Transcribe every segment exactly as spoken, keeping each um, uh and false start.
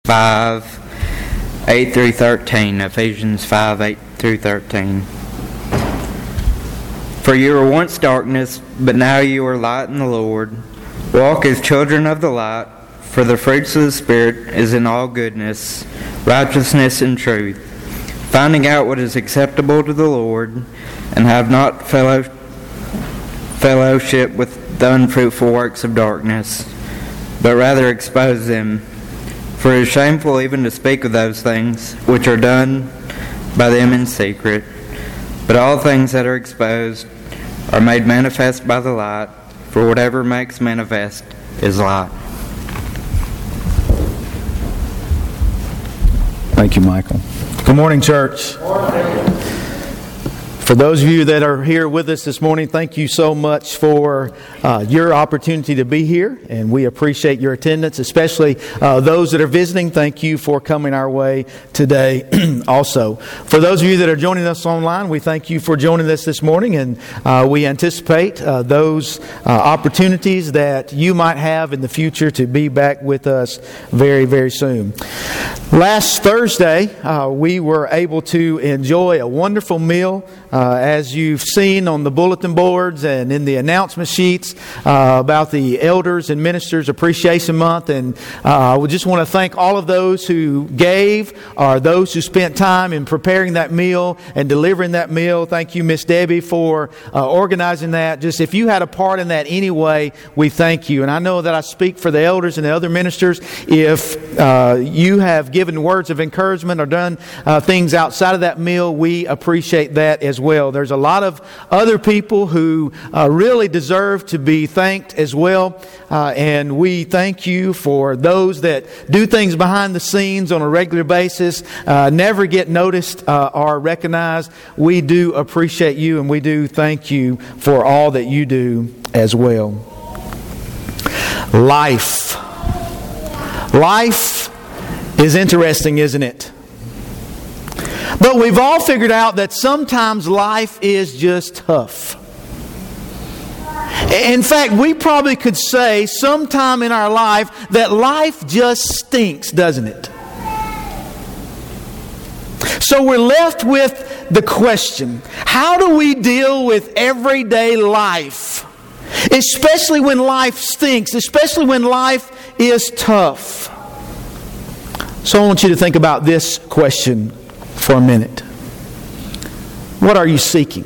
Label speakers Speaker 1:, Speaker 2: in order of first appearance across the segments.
Speaker 1: five, eight through thirteen. Ephesians five, eight through thirteen. For you were once darkness, but now you are light in the Lord. Walk as children of the light, for the fruits of the Spirit is in all goodness, righteousness, and truth, finding out what is acceptable to the Lord, and have not fellow, fellowship with the unfruitful works of darkness, but rather expose them. For it is shameful even to speak of those things which are done by them in secret. But all things that are exposed are made manifest by the light, for whatever makes manifest is light.
Speaker 2: Thank you, Michael. Good morning, church. Good morning. For those of you that are here with us this morning, thank you so much for uh, your opportunity to be here, and we appreciate your attendance, especially uh, those that are visiting. Thank you for coming our way today also. For those of you that are joining us online, we thank you for joining us this morning, and uh, we anticipate uh, those uh, opportunities that you might have in the future to be back with us very, very soon. Last Thursday, uh, we were able to enjoy a wonderful meal. Uh, as you've seen on the bulletin boards and in the announcement sheets uh, about the Elders and Ministers Appreciation Month. And uh, I would just want to thank all of those who gave or those who spent time in preparing that meal and delivering that meal. Thank you, Miss Debbie, for uh, organizing that. Just if you had a part in that anyway, we thank you. And I know that I speak for the elders and the other ministers. If uh, you have given words of encouragement or done uh, things outside of that meal, we appreciate that as well. There's a lot of other people who uh, really deserve to be thanked as well. Uh, and we thank you for those that do things behind the scenes on a regular basis, uh, never get noticed uh, or recognized. We do appreciate you, and we do thank you for all that you do as well. Life. Life is interesting, isn't it? But we've all figured out that sometimes life is just tough. In fact, we probably could say sometime in our life that life just stinks, doesn't it? So we're left with the question, how do we deal with everyday life? Especially when life stinks, especially when life is tough. So I want you to think about this question for a minute. What are you seeking?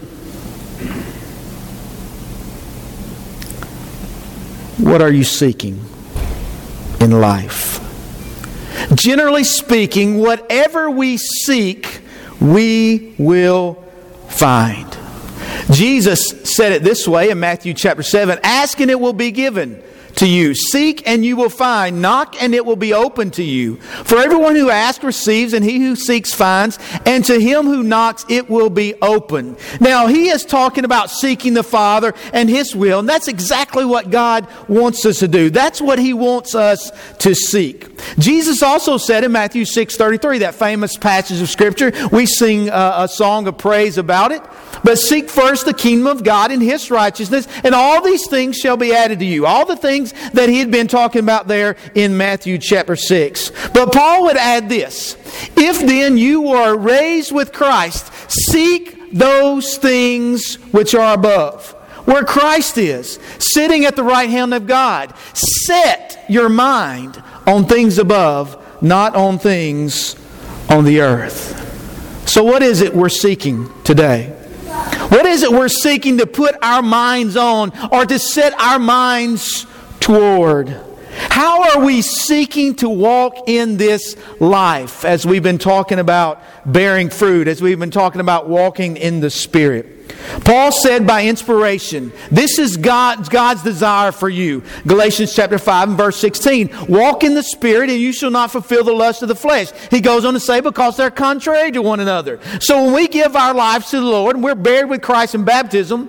Speaker 2: What are you seeking in life? Generally speaking, whatever we seek, we will find. Jesus said it this way in Matthew chapter seven, "Ask and it will be given to you. Seek and you will find. Knock and it will be open to you. For everyone who asks receives, and he who seeks finds. And to him who knocks it will be open." Now he is talking about seeking the Father and His will. And that's exactly what God wants us to do. That's what He wants us to seek. Jesus also said in Matthew six thirty-three, that famous passage of Scripture. We sing uh, a song of praise about it. "But seek first the kingdom of God and His righteousness, and all these things shall be added to you." All the things that he had been talking about there in Matthew chapter six. But Paul would add this, "If then you are raised with Christ, seek those things which are above, where Christ is, sitting at the right hand of God. Set your mind on things above, not on things on the earth." So what is it we're seeking today? What is it we're seeking to put our minds on or to set our minds toward? How are we seeking to walk in this life as we've been talking about bearing fruit, as we've been talking about walking in the Spirit? Paul said by inspiration, this is God's, God's desire for you. Galatians chapter five and verse sixteen. "Walk in the Spirit and you shall not fulfill the lust of the flesh." He goes on to say, because they're contrary to one another. So when we give our lives to the Lord and we're buried with Christ in baptism,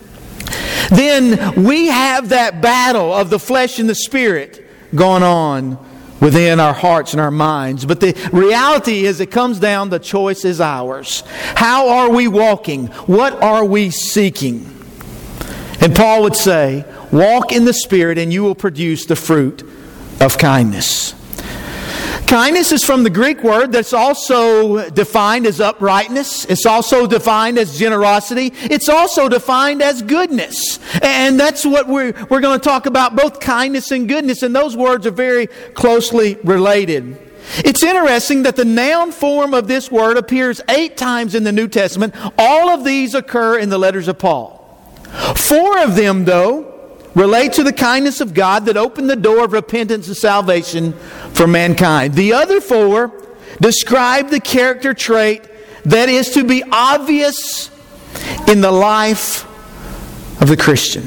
Speaker 2: then we have that battle of the flesh and the Spirit going on within our hearts and our minds. But the reality is it comes down, the choice is ours. How are we walking? What are we seeking? And Paul would say, walk in the Spirit and you will produce the fruit of kindness. Kindness is from the Greek word that's also defined as uprightness. It's also defined as generosity. It's also defined as goodness. And that's what we're, we're going to talk about, both kindness and goodness. And those words are very closely related. It's interesting that the noun form of this word appears eight times in the New Testament. All of these occur in the letters of Paul. Four of them, though, relate to the kindness of God that opened the door of repentance and salvation for mankind. The other four describe the character trait that is to be obvious in the life of the Christian.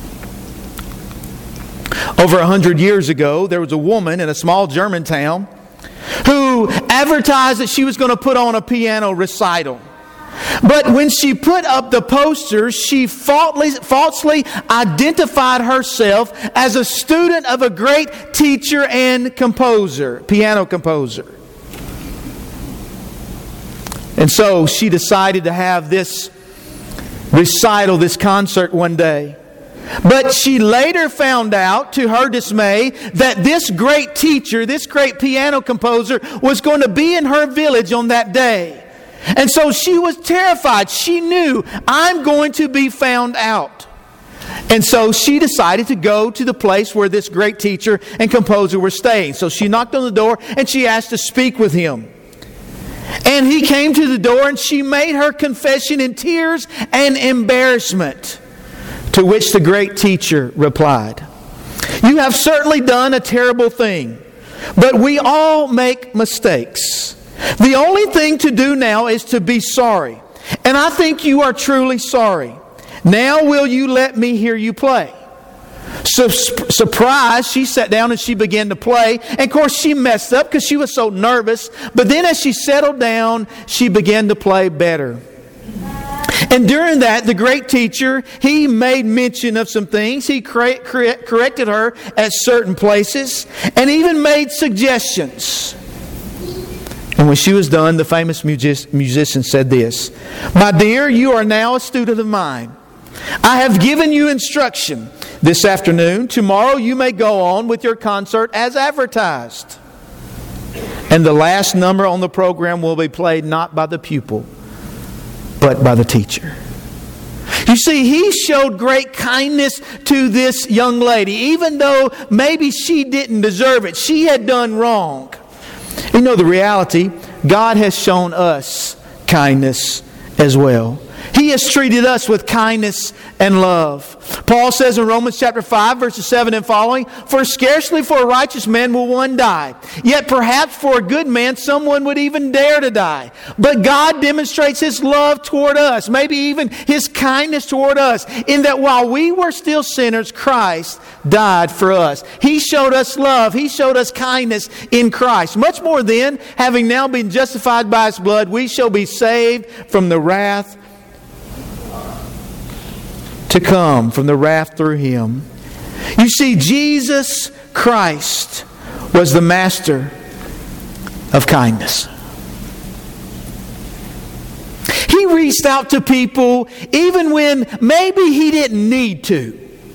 Speaker 2: Over a hundred years ago, there was a woman in a small German town who advertised that she was going to put on a piano recital. But when she put up the posters, she falsely, falsely identified herself as a student of a great teacher and composer, piano composer. And so she decided to have this recital, this concert one day. But she later found out, to her dismay, that this great teacher, this great piano composer, was going to be in her village on that day. And so she was terrified. She knew, I'm going to be found out. And so she decided to go to the place where this great teacher and composer were staying. So she knocked on the door and she asked to speak with him. And he came to the door and she made her confession in tears and embarrassment. To which the great teacher replied, "You have certainly done a terrible thing, but we all make mistakes. The only thing to do now is to be sorry. And I think you are truly sorry. Now will you let me hear you play?" So, surprised, she sat down and she began to play. And of course she messed up because she was so nervous. But then as she settled down, she began to play better. And during that, the great teacher, he made mention of some things. He cor- cor- corrected her at certain places and even made suggestions. And when she was done, the famous music- musician said this, "My dear, you are now a student of mine. I have given you instruction this afternoon. Tomorrow you may go on with your concert as advertised. And the last number on the program will be played not by the pupil, but by the teacher." You see, he showed great kindness to this young lady, even though maybe she didn't deserve it. She had done wrong. You know the reality, God has shown us kindness as well. He has treated us with kindness and love. Paul says in Romans chapter five, verses seven and following, "For scarcely for a righteous man will one die. Yet perhaps for a good man someone would even dare to die. But God demonstrates His love toward us, maybe even His kindness toward us, in that while we were still sinners, Christ died for us." He showed us love. He showed us kindness in Christ. Much more then, having now been justified by His blood, we shall be saved from the wrath to come, from the wrath through Him. You see, Jesus Christ was the master of kindness. He reached out to people even when maybe He didn't need to.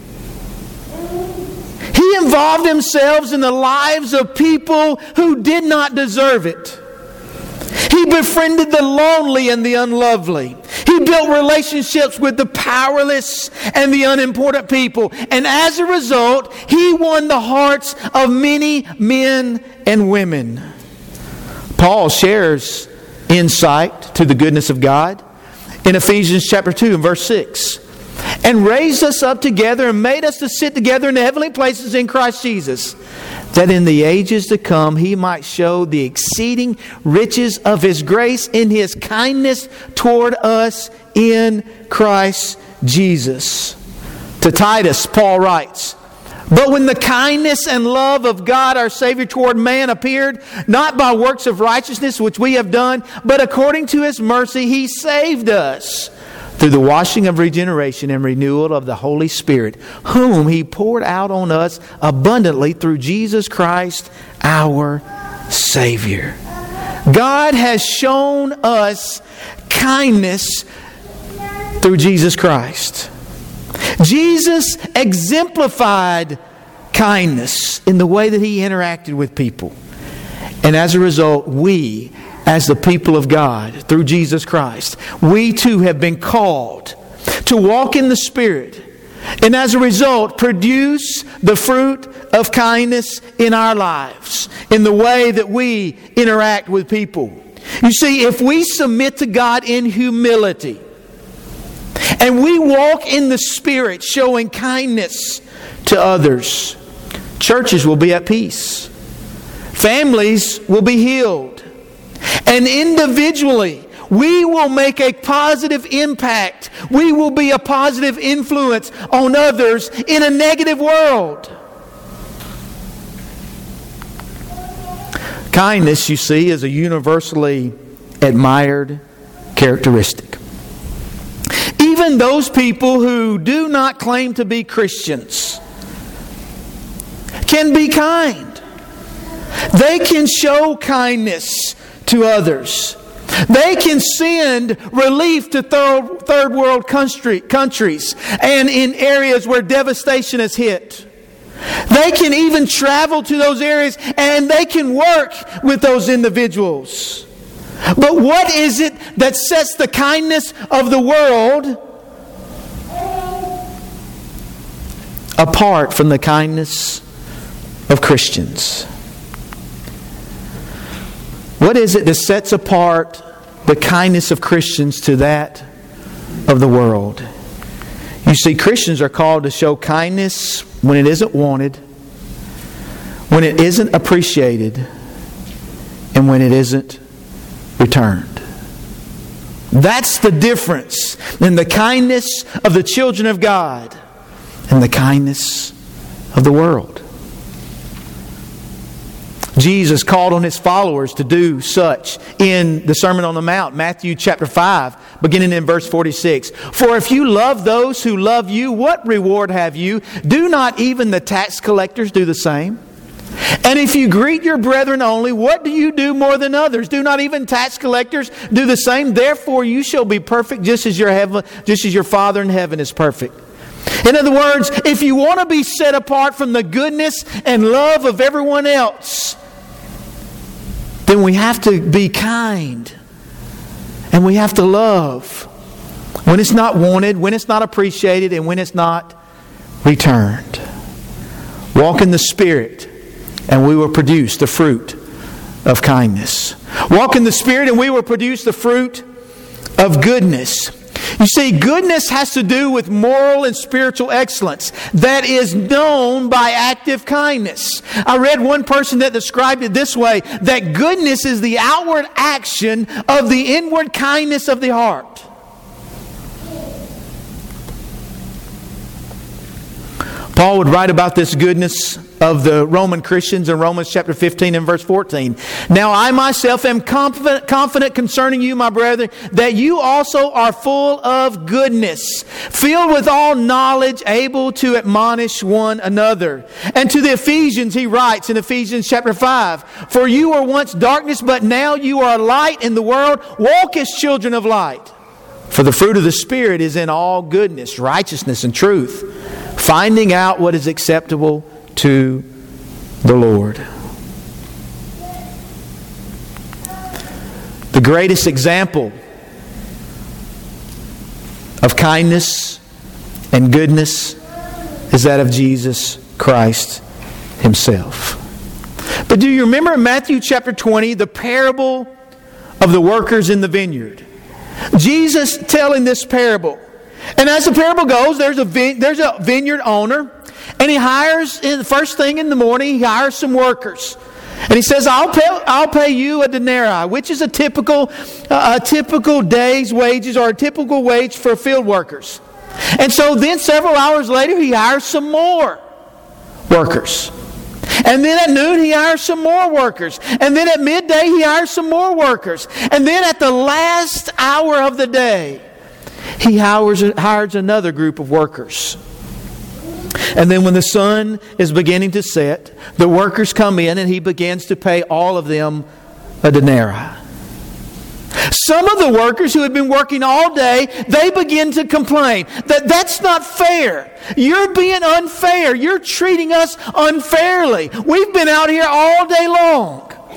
Speaker 2: He involved Himself in the lives of people who did not deserve it. He befriended the lonely and the unlovely. He built relationships with the powerless and the unimportant people. And as a result, He won the hearts of many men and women. Paul shares insight to the goodness of God in Ephesians chapter two and verse six. "And raised us up together and made us to sit together in the heavenly places in Christ Jesus, that in the ages to come He might show the exceeding riches of His grace in His kindness toward us in Christ Jesus." To Titus, Paul writes, "But when the kindness and love of God our Savior toward man appeared, not by works of righteousness which we have done, but according to His mercy He saved us through the washing of regeneration and renewal of the Holy Spirit, whom He poured out on us abundantly through Jesus Christ our Savior." God has shown us kindness through Jesus Christ. Jesus exemplified kindness in the way that He interacted with people. And as a result, we, as the people of God, through Jesus Christ, we too have been called to walk in the Spirit. And as a result, produce the fruit of kindness in our lives, in the way that we interact with people. You see, if we submit to God in humility, and we walk in the Spirit, showing kindness to others, churches will be at peace. Families will be healed. And individually, we will make a positive impact. We will be a positive influence on others in a negative world. Kindness, you see, is a universally admired characteristic. Even those people who do not claim to be Christians can be kind. They can show kindness to others. They can send relief to third, third world country, countries and in areas where devastation has hit. They can even travel to those areas and they can work with those individuals. But what is it that sets the kindness of the world apart from the kindness of Christians? What is it that sets apart the kindness of Christians to that of the world? You see, Christians are called to show kindness when it isn't wanted, when it isn't appreciated, and when it isn't returned. That's the difference in the kindness of the children of God and the kindness of the world. Jesus called on His followers to do such in the Sermon on the Mount, Matthew chapter five, beginning in verse forty-six. For if you love those who love you, what reward have you? Do not even the tax collectors do the same? And if you greet your brethren only, what do you do more than others? Do not even tax collectors do the same? Therefore you shall be perfect just as your heaven, just as your Father in heaven is perfect. In other words, if you want to be set apart from the goodness and love of everyone else, then we have to be kind. And we have to love when it's not wanted, when it's not appreciated, and when it's not returned. Walk in the Spirit, and we will produce the fruit of kindness. Walk in the Spirit, and we will produce the fruit of goodness. You see, goodness has to do with moral and spiritual excellence that is known by active kindness. I read one person that described it this way, that goodness is the outward action of the inward kindness of the heart. Paul would write about this goodness of the Roman Christians in Romans chapter fifteen and verse fourteen. Now I myself am confident, confident concerning you, my brethren, that you also are full of goodness, filled with all knowledge, able to admonish one another. And to the Ephesians he writes in Ephesians chapter five, for you were once darkness, but now you are light in the world. Walk as children of light. For the fruit of the Spirit is in all goodness, righteousness, and truth, finding out what is acceptable to the Lord. The greatest example of kindness and goodness is that of Jesus Christ Himself. But do you remember in Matthew chapter twenty, the parable of the workers in the vineyard? Jesus telling this parable. And as the parable goes, there's a vine- there's a vineyard owner, and he hires, in the first thing in the morning, he hires some workers. And he says, I'll pay, I'll pay you a denarii, which is a typical, uh, a typical day's wages or a typical wage for field workers. And so then several hours later, he hires some more workers. And then at noon, he hires some more workers. And then at midday, he hires some more workers. And then at the last hour of the day, he hires, hires another group of workers. And then when the sun is beginning to set, the workers come in and he begins to pay all of them a denarii. Some of the workers who had been working all day, they begin to complain that that's not fair. You're being unfair. You're treating us unfairly. We've been out here all day long.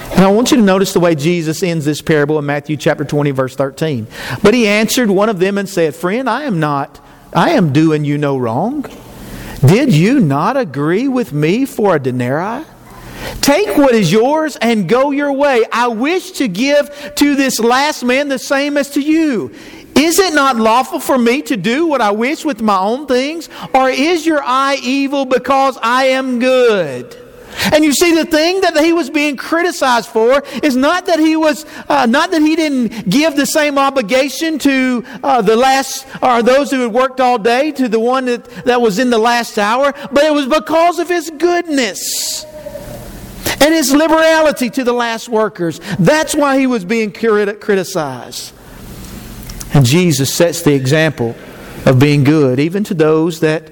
Speaker 2: And I want you to notice the way Jesus ends this parable in Matthew chapter twenty, verse thirteen. But he answered one of them and said, Friend, I am not, I am doing you no wrong. Did you not agree with me for a denarii? Take what is yours and go your way. I wish to give to this last man the same as to you. Is it not lawful for me to do what I wish with my own things? Or is your eye evil because I am good? And you see, the thing that he was being criticized for is not that he was, uh, not that he didn't give the same obligation to uh, the last, or those who had worked all day, to the one that, that was in the last hour, but it was because of his goodness and his liberality to the last workers. That's why he was being criticized. And Jesus sets the example of being good, even to those that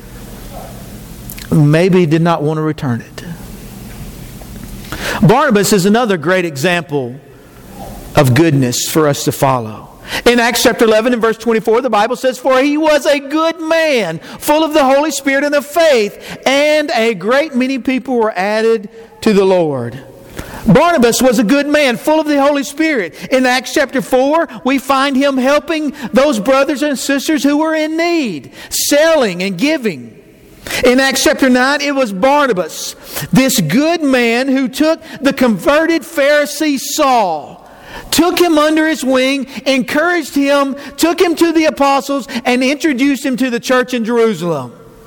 Speaker 2: maybe did not want to return it. Barnabas is another great example of goodness for us to follow. In Acts chapter eleven and verse twenty-four, the Bible says, For he was a good man, full of the Holy Spirit and of faith, and a great many people were added to the Lord. Barnabas was a good man, full of the Holy Spirit. In Acts chapter four, we find him helping those brothers and sisters who were in need, selling and giving. In Acts chapter nine, it was Barnabas, this good man who took the converted Pharisee Saul, took him under his wing, encouraged him, took him to the apostles, and introduced him to the church in Jerusalem.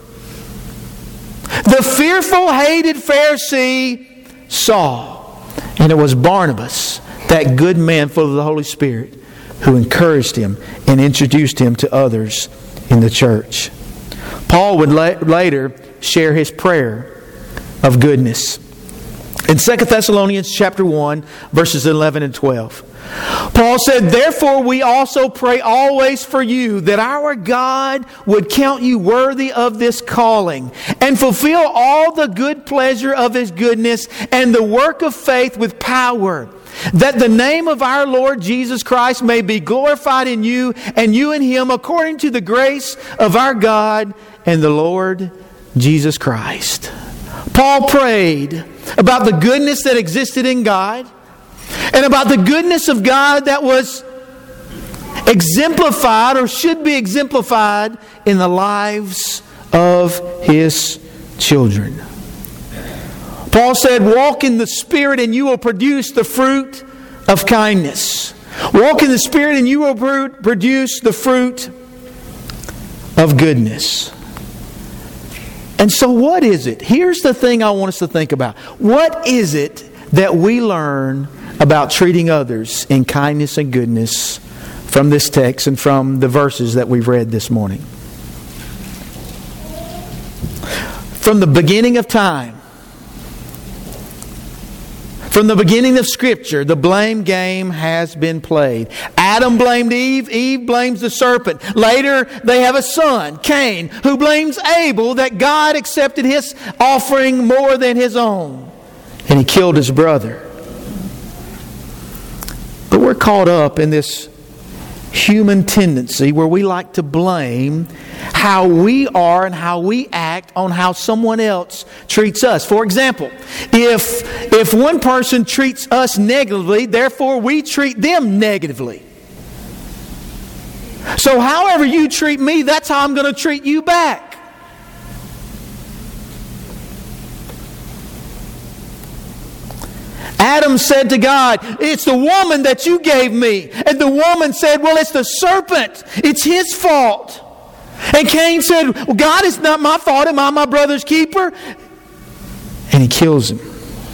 Speaker 2: The fearful, hated Pharisee Saul. And it was Barnabas, that good man full of the Holy Spirit, who encouraged him and introduced him to others in the church. Paul would la- later share his prayer of goodness. In Second Thessalonians chapter one, verses eleven and twelve, Paul said, Therefore we also pray always for you, that our God would count you worthy of this calling, and fulfill all the good pleasure of His goodness, and the work of faith with power, that the name of our Lord Jesus Christ may be glorified in you, and you in Him, according to the grace of our God and the Lord Jesus Christ. Paul prayed about the goodness that existed in God, and about the goodness of God that was exemplified, or should be exemplified, in the lives of His children. Paul said, Walk in the Spirit and you will produce the fruit of kindness. Walk in the Spirit and you will produce the fruit of goodness. And so what is it? Here's the thing I want us to think about. What is it that we learn about treating others in kindness and goodness from this text and from the verses that we've read this morning? From the beginning of time, from the beginning of Scripture, the blame game has been played. Adam blamed Eve. Eve blames the serpent. Later, they have a son, Cain, who blames Abel that God accepted his offering more than his own, and he killed his brother. But we're caught up in this human tendency where we like to blame how we are and how we act on how someone else treats us. For example, if, if one person treats us negatively, therefore we treat them negatively. So however you treat me, that's how I'm going to treat you back. Adam said to God, It's the woman that you gave me. And the woman said, Well, it's the serpent. It's his fault. And Cain said, Well, God, it's not my fault. Am I my brother's keeper? And he kills him.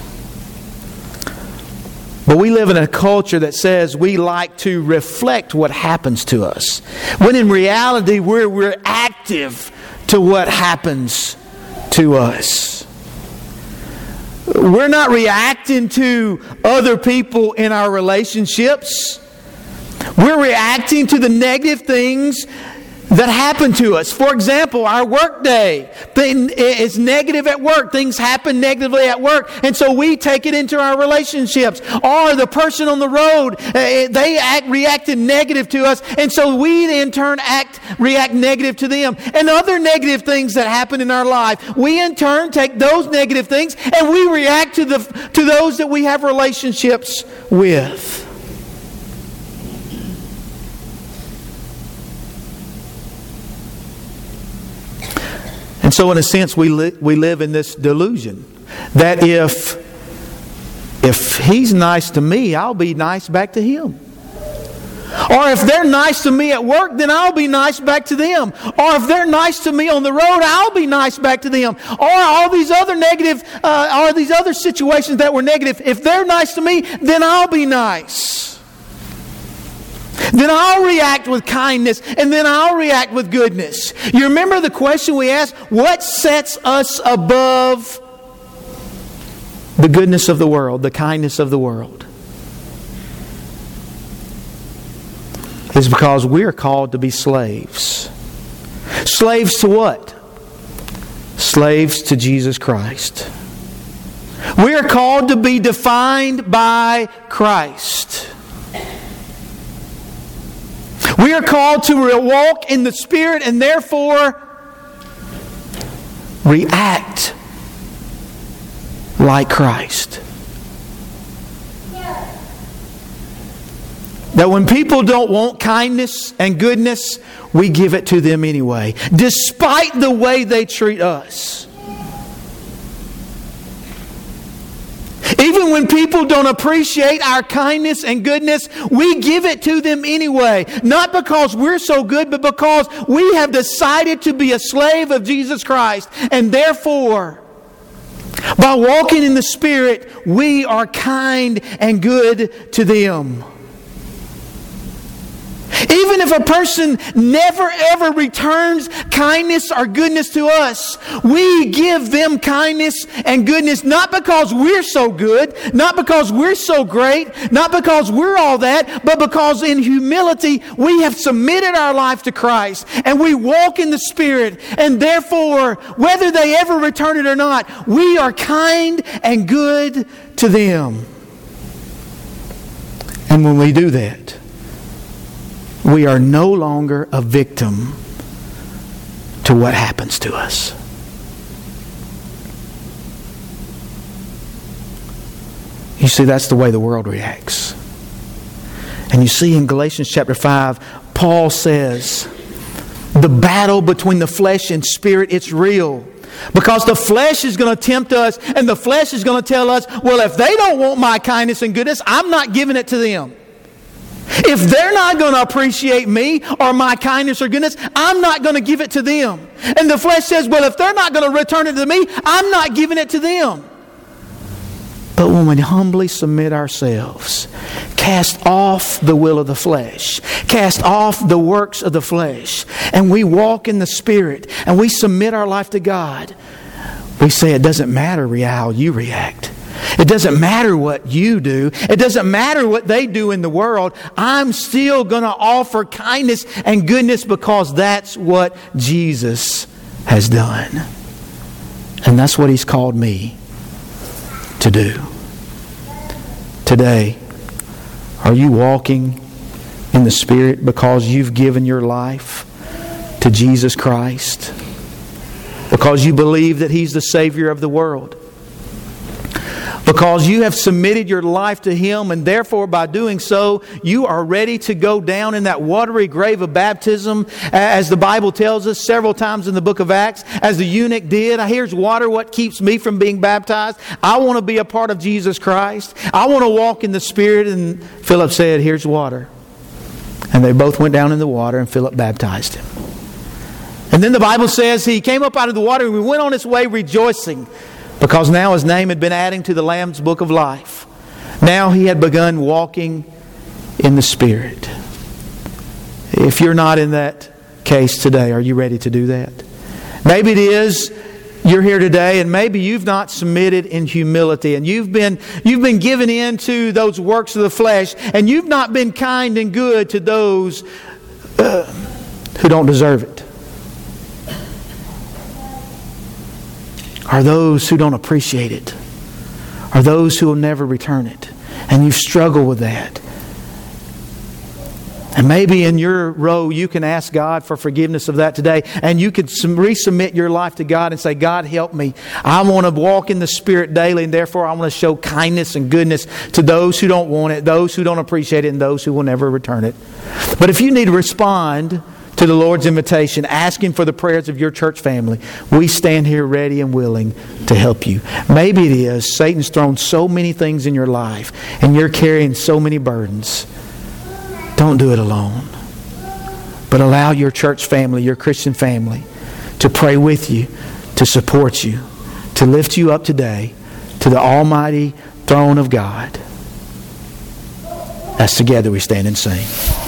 Speaker 2: But we live in a culture that says we like to reflect what happens to us, when in reality we're, we're active to what happens to us. We're not reacting to other people in our relationships. We're reacting to the negative things that happen to us. For example, our work day is negative at work. Things happen negatively at work. And so we take it into our relationships. Or the person on the road, they act, reacted negative to us. And so we in turn act, react negative to them. And other negative things that happen in our life, we in turn take those negative things and we react to the to those that we have relationships with. And so in a sense we li- we live in this delusion that if if he's nice to me, I'll be nice back to him. Or if they're nice to me at work, then I'll be nice back to them. Or if they're nice to me on the road, I'll be nice back to them. Or all these other negative, uh, or these other situations that were negative, if they're nice to me, then I'll be nice. Then I'll react with kindness, and then I'll react with goodness. You remember the question we asked? What sets us above the goodness of the world, the kindness of the world? It's because we're called to be slaves. Slaves to what? Slaves to Jesus Christ. We are called to be defined by Christ. We are called to walk in the Spirit and therefore react like Christ. That when people don't want kindness and goodness, we give it to them anyway, despite the way they treat us. Even when people don't appreciate our kindness and goodness, we give it to them anyway. Not because we're so good, but because we have decided to be a slave of Jesus Christ. And therefore, by walking in the Spirit, we are kind and good to them. Even if a person never ever returns kindness or goodness to us, we give them kindness and goodness not because we're so good, not because we're so great, not because we're all that, but because in humility we have submitted our life to Christ and we walk in the Spirit, and therefore, whether they ever return it or not, we are kind and good to them. And when we do that, we are no longer a victim to what happens to us. You see, that's the way the world reacts. And you see in Galatians chapter five, Paul says, the battle between the flesh and spirit, it's real. Because the flesh is going to tempt us, and the flesh is going to tell us, well, if they don't want my kindness and goodness, I'm not giving it to them. If they're not going to appreciate me or my kindness or goodness, I'm not going to give it to them. And the flesh says, well, if they're not going to return it to me, I'm not giving it to them. But when we humbly submit ourselves, cast off the will of the flesh, cast off the works of the flesh, and we walk in the Spirit, and we submit our life to God, we say it doesn't matter how you react. It doesn't matter what you do. It doesn't matter what they do in the world. I'm still going to offer kindness and goodness because that's what Jesus has done. And that's what He's called me to do. Today, are you walking in the Spirit because you've given your life to Jesus Christ? Because you believe that He's the Savior of the world? Because you have submitted your life to Him, and therefore by doing so, you are ready to go down in that watery grave of baptism, as the Bible tells us several times in the book of Acts, as the eunuch did. Here's water, what keeps me from being baptized? I want to be a part of Jesus Christ. I want to walk in the Spirit. And Philip said, here's water. And they both went down in the water, and Philip baptized him. And then the Bible says he came up out of the water, and he went on his way rejoicing, because now his name had been added to the Lamb's Book of Life. Now he had begun walking in the Spirit. If you're not in that case today, are you ready to do that? Maybe it is you're here today, and maybe you've not submitted in humility, and you've been you've been given in to those works of the flesh, and you've not been kind and good to those uh, who don't deserve it? Are those who don't appreciate it? Are those who will never return it? And you struggle with that. And maybe in your row you can ask God for forgiveness of that today. And you can resubmit your life to God and say, God, help me. I want to walk in the Spirit daily, and therefore I want to show kindness and goodness to those who don't want it, those who don't appreciate it, and those who will never return it. But if you need to respond to the Lord's invitation, asking for the prayers of your church family, we stand here ready and willing to help you. Maybe it is Satan's thrown so many things in your life and you're carrying so many burdens. Don't do it alone. But allow your church family, your Christian family, to pray with you, to support you, to lift you up today to the almighty throne of God. As together we stand and sing.